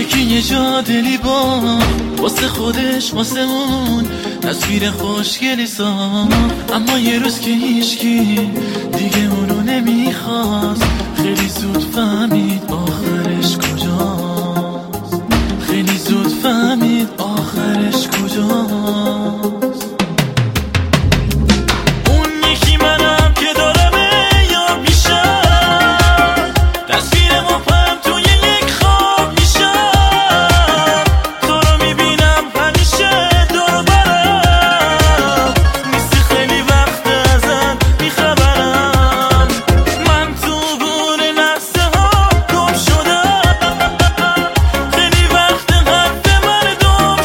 یکی یه جا دلی با واسه خودش واسه اون تصویر خوشگلی ساخت، اما یه روز که هیچکی دیگه اونو نمیخواست، خیلی زود فهمید آخرش کجاست، خیلی زود فهمید آخرش کجاست. اون یکی منم که دارم یا بیشتر تصویر مبهم توی یک خواب میشم، تو رو میبینم همیشه دور برم، نیستی خیلی وقت ازت بیخبرم، من تو بور لحظه ها گم شدم، خیلی وقت قلب مردم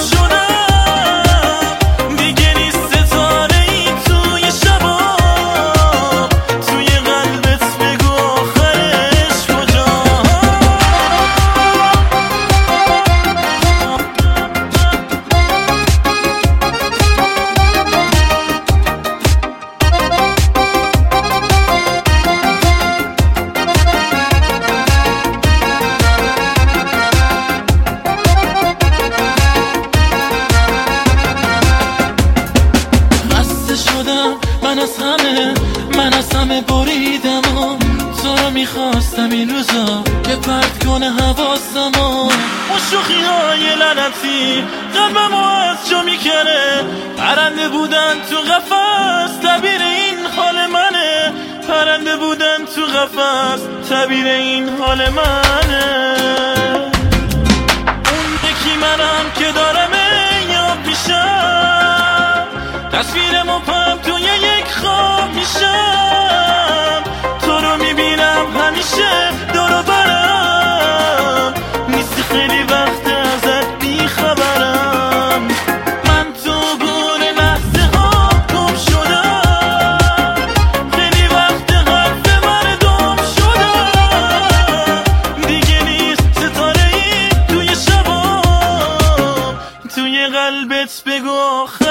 شدم، دیگه نیست ستاره ای توی شبام، توی قلبت بگو آخرش کجاست. خسته شدم من از همه بریدم و تو رو میخواستم این روزا که پرت کنه حواسم و اون شوخی های لعنتی قلبم از جا میکنه، پرنده بودن تو قفس تعبیر این حال منه، پرنده بودن تو قفس تعبیر این حال منه. اون یکی منم که دارم یا پیشم تصویر مبهم توی یک خواب میشم، تو رو میبینم همیشه دور و برم، نیستی خیلی وقت ازت بیخبرم، من تو بور لحظه ها گم شدم، خیلی وقت قلب مردم شدم، دیگه نیست ستاره ای توی شبام، توی قلبت بگو